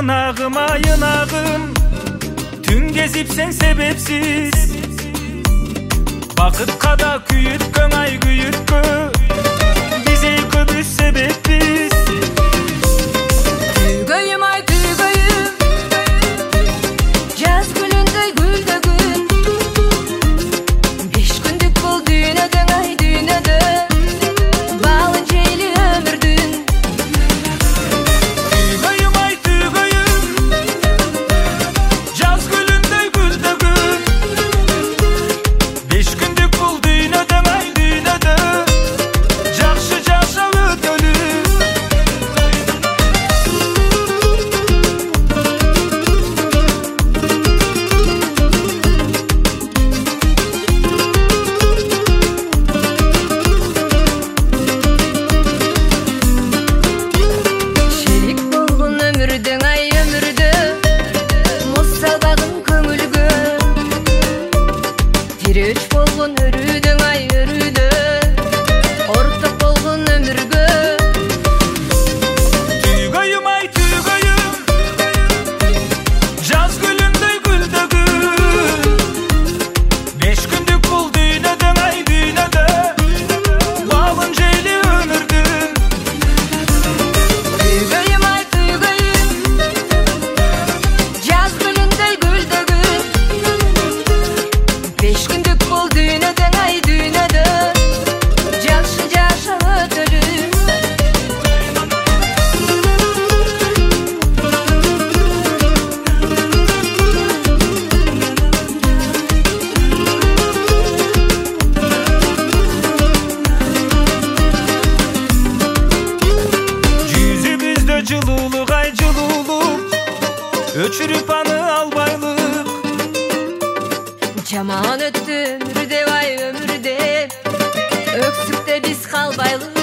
ынагым ай ынагым, түн кезипсең себепсиз. Бакытка да күйүткөң ай күйүткө, биз экөөбүз себеппиз. Түйгөйүм ай түйгөйүм, жаз гүлүндөй гүлдөгүн. 5 күндүк бул дүйнөдөң ай дүйнөдө, балын жейли өмүрдүн. Tüygöyüm ay tüygöyüm, jaz gülünдөй гүлдөгүн. 5 күндүк бул дүйнөдөң ай дүйнөдө, жакшы жашап өтөлү. Шерик болгон өмүрдөң ай өмүрдө, муз салбагын көңүлгө. Тирөөч болгон өрүүдөң ай өрүүдө, орток болгон өмүргө. Tüygöyüm ay tüygöyüm, jaz gülünдөй гүлдөгүн. 5 күндүк бул дүйнөдөң ай дүйнөдө, балын жейли өмүрдүн. Түйгөйүм ай түйгөйүм, жаз гүлүндөй гүлдөгүн. 5 күндүк бул дүйнөдөң ай дүйнөдө, жакшы жашап өтөлү. Жүзүбүздө жылуулук ай жылуулук, өчүрүп аны албайлык. Жаман өттү өмүр деп ай өмүр деп, өксүктө биз калбайлы.